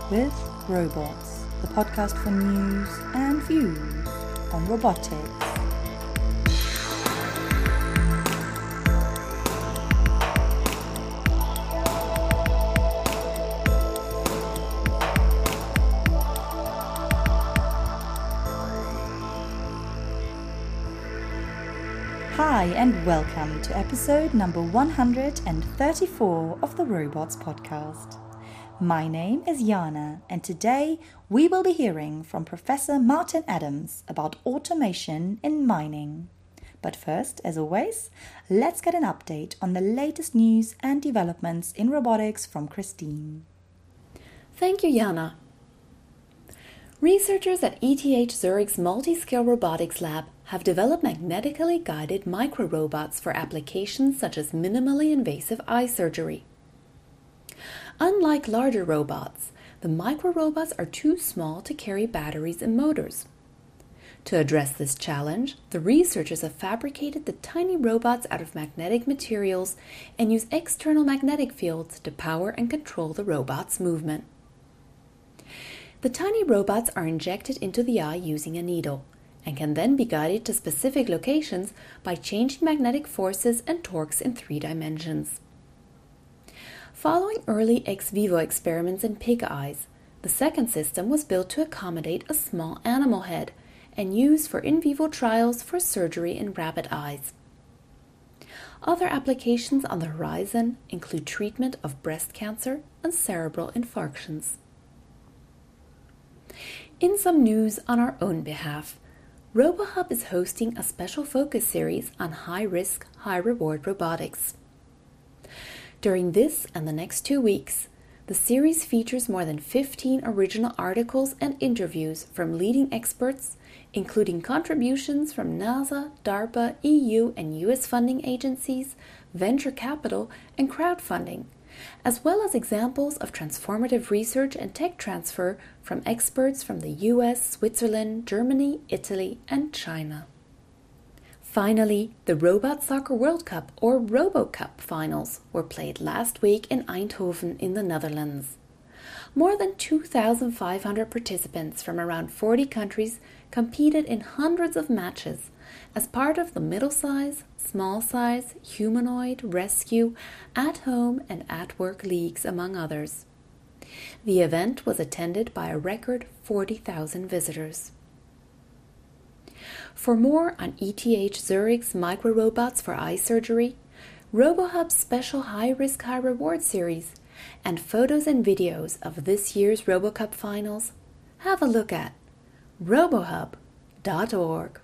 with Robots, the podcast for news and views on robotics. Hi and welcome to episode number 134 of the Robots podcast. My name is Jana, and today we will be hearing from Professor Martin Adams about automation in mining. But first, as always, let's get an update on the latest news and developments in robotics from Christine. Thank you, Jana. Researchers at ETH Zurich's Multi-Scale Robotics Lab have developed magnetically guided micro-robots for applications such as minimally invasive eye surgery. Unlike larger robots, the micro-robots are too small to carry batteries and motors. To address this challenge, the researchers have fabricated the tiny robots out of magnetic materials and use external magnetic fields to power and control the robot's movement. The tiny robots are injected into the eye using a needle and can then be guided to specific locations by changing magnetic forces and torques in 3 dimensions. Following early ex vivo experiments in pig eyes, the second system was built to accommodate a small animal head and used for in vivo trials for surgery in rabbit eyes. Other applications on the horizon include treatment of breast cancer and cerebral infarctions. In some news on our own behalf, RoboHub is hosting a special focus series on high-risk, high-reward robotics. During this and the next 2 weeks, the series features more than 15 original articles and interviews from leading experts, including contributions from NASA, DARPA, EU and US funding agencies, venture capital, and crowdfunding, as well as examples of transformative research and tech transfer from experts from the US, Switzerland, Germany, Italy, and China. Finally, the Robot Soccer World Cup, or RoboCup, finals were played last week in Eindhoven in the Netherlands. More than 2,500 participants from around 40 countries competed in hundreds of matches as part of the middle-size, small-size, humanoid, rescue, at-home and at-work leagues, among others. The event was attended by a record 40,000 visitors. For more on ETH Zurich's micro-robots for eye surgery, RoboHub's special high-risk, high-reward series, and photos and videos of this year's RoboCup finals, have a look at robohub.org.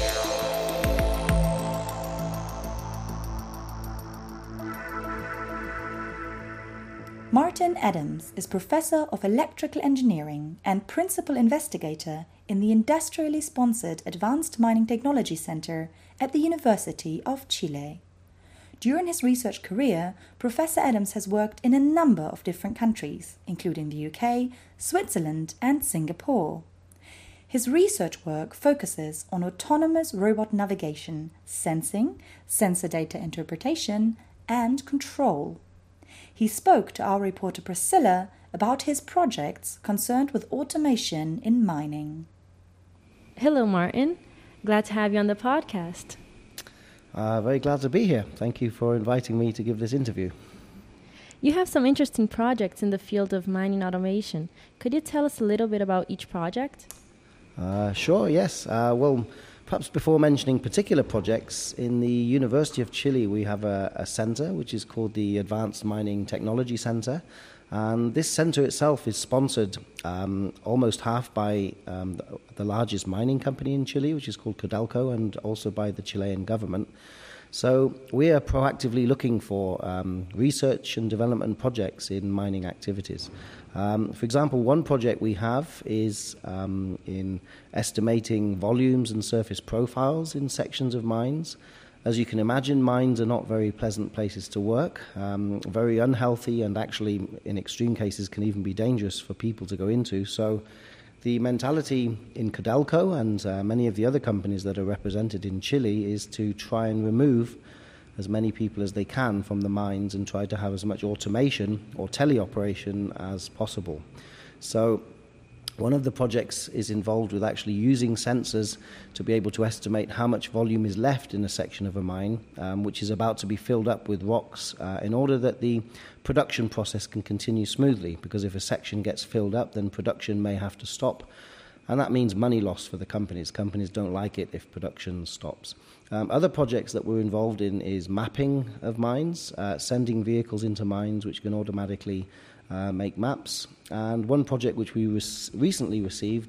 Martin Adams is Professor of Electrical Engineering and Principal Investigator in the industrially sponsored Advanced Mining Technology Center at the University of Chile. During his research career, Professor Adams has worked in a number of different countries, including the UK, Switzerland, and Singapore. His research work focuses on autonomous robot navigation, sensing, sensor data interpretation, and control. He spoke to our reporter Priscilla about his projects concerned with automation in mining. Hello, Martin. Glad to have you on the podcast. Very glad to be here. Thank you for inviting me to give this interview. You have some interesting projects in the field of mining automation. Could you tell us a little bit about each project? Sure, yes. Well, perhaps before mentioning particular projects, in the University of Chile we have a center which is called the Advanced Mining Technology Center. And this center itself is sponsored almost half by the largest mining company in Chile, which is called Codelco, and also by the Chilean government. So we are proactively looking for research and development projects in mining activities. For example, one project we have is in estimating volumes and surface profiles in sections of mines. As you can imagine, mines are not very pleasant places to work, very unhealthy, and actually, in extreme cases, can even be dangerous for people to go into. So the mentality in Codelco and many of the other companies that are represented in Chile is to try and remove as many people as they can from the mines and try to have as much automation or teleoperation as possible. So one of the projects is involved with actually using sensors to be able to estimate how much volume is left in a section of a mine, which is about to be filled up with rocks, in order that the production process can continue smoothly. Because if a section gets filled up, then production may have to stop. And that means money loss for the companies. Companies don't like it if production stops. Other projects that we're involved in is mapping of mines, sending vehicles into mines which can automatically make maps. And one project which we recently received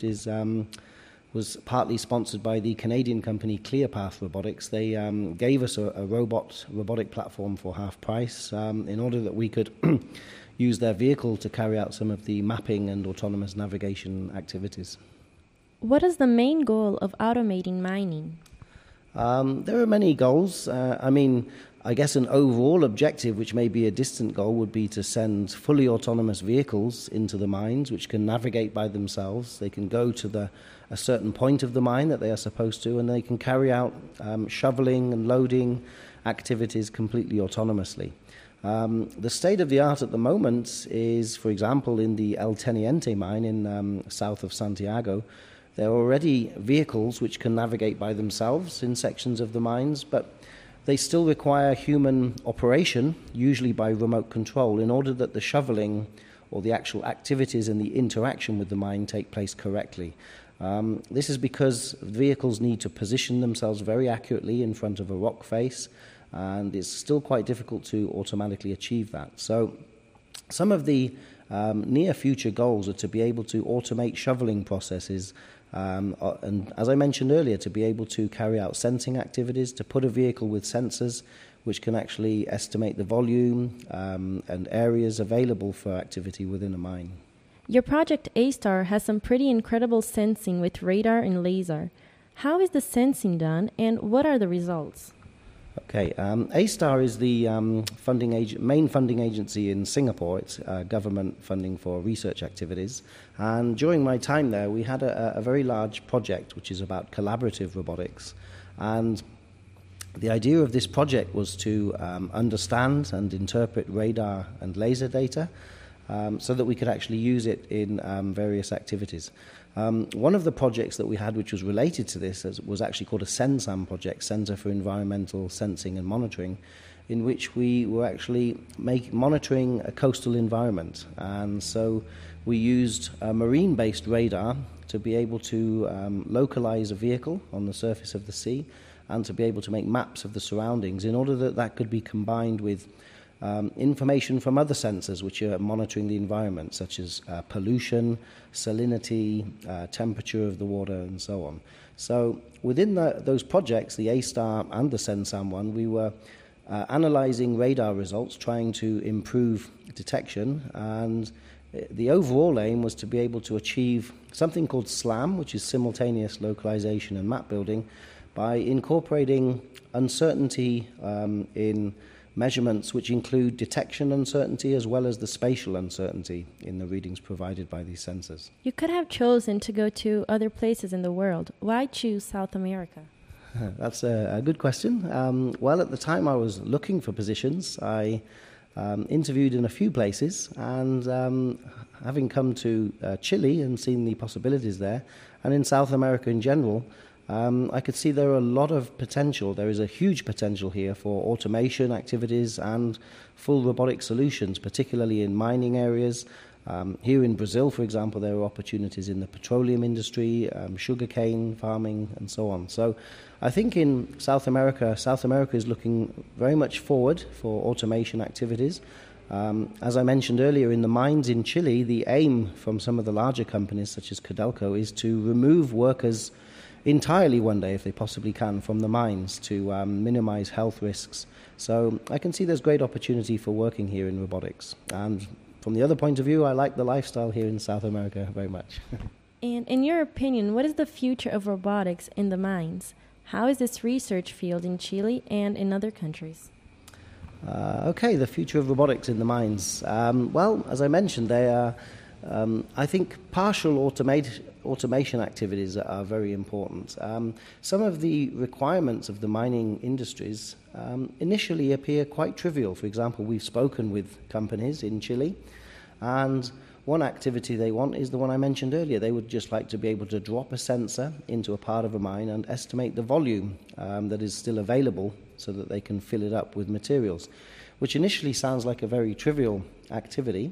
was partly sponsored by the Canadian company ClearPath Robotics. They gave us a robotic platform for half price in order that we could use their vehicle to carry out some of the mapping and autonomous navigation activities. What is the main goal of automating mining? There are many goals. I guess an overall objective, which may be a distant goal, would be to send fully autonomous vehicles into the mines, which can navigate by themselves. They can go to a certain point of the mine that they are supposed to, and they can carry out shoveling and loading activities completely autonomously. The state of the art at the moment is, for example, in the El Teniente mine in south of Santiago, there are already vehicles which can navigate by themselves in sections of the mines, but they still require human operation, usually by remote control, in order that the shoveling or the actual activities and the interaction with the mine take place correctly. This is because vehicles need to position themselves very accurately in front of a rock face, and it's still quite difficult to automatically achieve that. So some of the near future goals are to be able to automate shoveling processes, and as I mentioned earlier, to be able to carry out sensing activities, to put a vehicle with sensors which can actually estimate the volume and areas available for activity within a mine. Your project A-Star has some pretty incredible sensing with radar and laser. How is the sensing done, and what are the results? Okay, A-Star is the main funding agency in Singapore. It's government funding for research activities. And during my time there, we had a very large project which is about collaborative robotics. And the idea of this project was to understand and interpret radar and laser data so that we could actually use it in various activities. One of the projects that we had which was related to this was actually called a CENSAM project, Centre for Environmental Sensing and Monitoring, in which we were actually monitoring a coastal environment. And so we used a marine-based radar to be able to localize a vehicle on the surface of the sea and to be able to make maps of the surroundings in order that that could be combined with information from other sensors which are monitoring the environment, such as pollution, salinity, temperature of the water, and so on. So within those projects, the A-Star and the CENSAM one, we were analyzing radar results, trying to improve detection, and the overall aim was to be able to achieve something called SLAM, which is simultaneous localization and map building, by incorporating uncertainty in measurements which include detection uncertainty as well as the spatial uncertainty in the readings provided by these sensors. You could have chosen to go to other places in the world. Why choose South America? That's a good question. Well, at the time I was looking for positions, I interviewed in a few places, and having come to Chile and seen the possibilities there, and in South America in general, I could see there are a lot of potential. There is a huge potential here for automation activities and full robotic solutions, particularly in mining areas. Here in Brazil, for example, there are opportunities in the petroleum industry, sugarcane farming, and so on. So I think in South America is looking very much forward for automation activities. As I mentioned earlier, in the mines in Chile, the aim from some of the larger companies, such as Codelco, is to remove workers entirely one day, if they possibly can, from the mines to minimize health risks. So I can see there's great opportunity for working here in robotics. And from the other point of view, I like the lifestyle here in South America very much. And in your opinion, what is the future of robotics in the mines? How is this research field in Chile and in other countries? Okay, the future of robotics in the mines. Well, as I mentioned, they are, I think, partial automation activities are very important. Some of the requirements of the mining industries initially appear quite trivial. For example, we've spoken with companies in Chile, and One activity they want is the one I mentioned earlier. They would just like to be able to drop a sensor into a part of a mine and estimate the volume that is still available so that they can fill it up with materials, which initially sounds like a very trivial activity.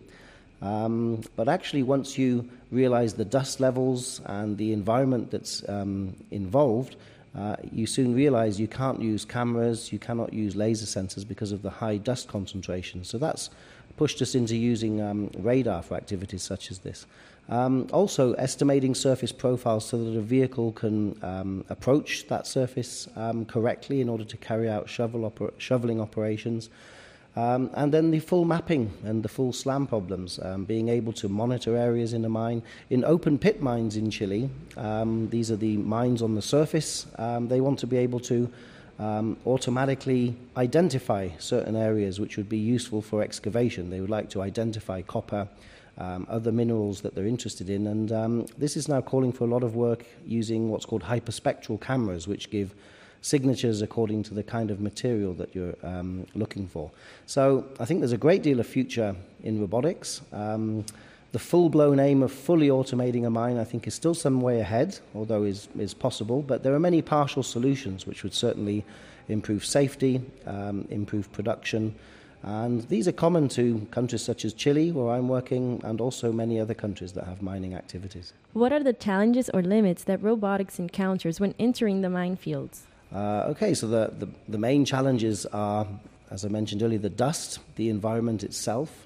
But actually, once you realize the dust levels and the environment that's involved, you soon realize you can't use cameras, you cannot use laser sensors because of the high dust concentration. So that's pushed us into using radar for activities such as this. Also, estimating surface profiles so that a vehicle can approach that surface correctly in order to carry out shoveling operations. And then the full mapping and the full SLAM problems, being able to monitor areas in a mine. In open pit mines in Chile, these are the mines on the surface, they want to be able to automatically identify certain areas which would be useful for excavation. They would like to identify copper, other minerals that they're interested in, and this is now calling for a lot of work using what's called hyperspectral cameras, which give signatures according to the kind of material that you're looking for. So I think there's a great deal of future in robotics. The full-blown aim of fully automating a mine, I think, is still some way ahead, although is possible. But there are many partial solutions which would certainly improve safety, improve production. And these are common to countries such as Chile, where I'm working, and also many other countries that have mining activities. What are the challenges or limits that robotics encounters when entering the minefields? So the main challenges are, as I mentioned earlier, the dust. The environment itself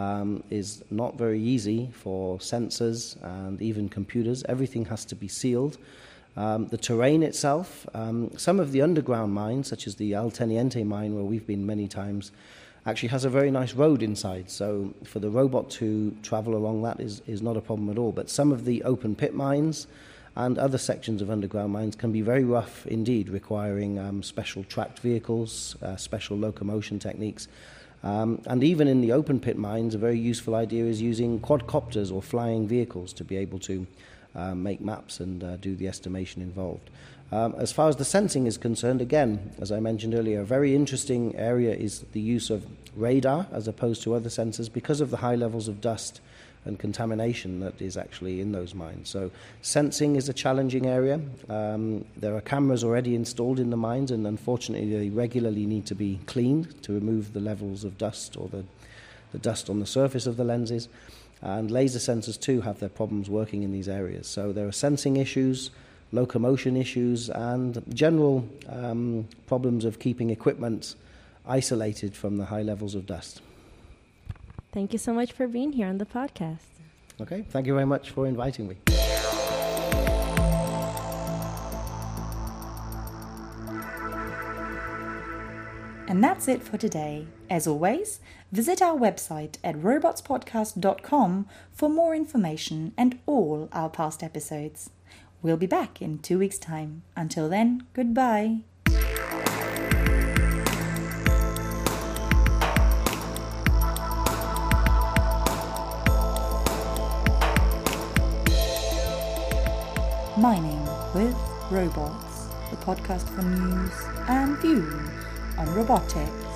is not very easy for sensors and even computers. Everything has to be sealed. The terrain itself, some of the underground mines, such as the El Teniente mine, where we've been many times, actually has a very nice road inside. So for the robot to travel along that is not a problem at all. But some of the open pit mines and other sections of underground mines can be very rough indeed, requiring special tracked vehicles, special locomotion techniques. And even in the open pit mines, a very useful idea is using quadcopters or flying vehicles to be able to make maps and do the estimation involved. As far as the sensing is concerned, again, as I mentioned earlier, a very interesting area is the use of radar as opposed to other sensors because of the high levels of dust and contamination that is actually in those mines. So sensing is a challenging area. There are cameras already installed in the mines, and unfortunately they regularly need to be cleaned to remove the levels of dust or the dust on the surface of the lenses. And laser sensors too have their problems working in these areas. So there are sensing issues, locomotion issues, and general problems of keeping equipment isolated from the high levels of dust. Thank you so much for being here on the podcast. Okay, thank you very much for inviting me. And that's it for today. As always, visit our website at robotspodcast.com for more information and all our past episodes. We'll be back in 2 weeks' time. Until then, goodbye. Mining with Robots, the podcast for news and views on robotics.